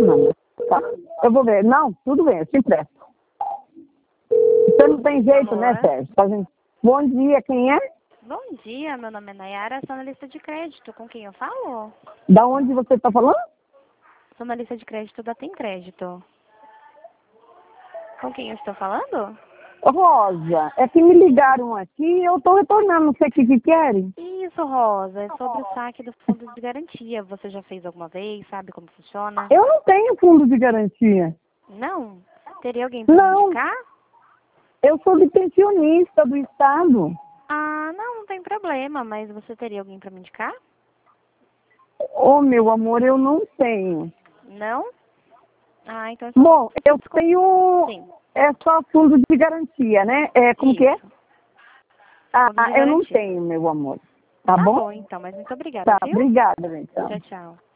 Não, tá? Eu vou ver. Não, tudo bem, eu te empresto. Você não tem jeito, né, Sérgio? Bom dia, quem é? Bom dia, meu nome é Nayara, sou analista de crédito. Com quem eu falo? Da onde você está falando? Sou analista de crédito da Tem Crédito. Com quem eu estou falando? Rosa, é que me ligaram aqui e eu estou retornando, não sei o que querem. Isso, Rosa, é sobre o saque do fundo de garantia. Você já fez alguma vez? Sabe como funciona? Eu não tenho fundo de garantia. Não? Teria alguém para me Não, indicar? eu sou de pensionista do Estado. Ah, não tem problema, mas você teria alguém para me indicar? Ô, meu amor, eu não tenho. Não? Ah, então... Bom, eu tenho... Sim, É só fundo de garantia, né? Como que é? isso. Fundo de Eu não garantia. tenho, meu amor. Tá Tá bom? bom, então, mas muito obrigada, Tá, viu? obrigada, então. Tchau, tchau.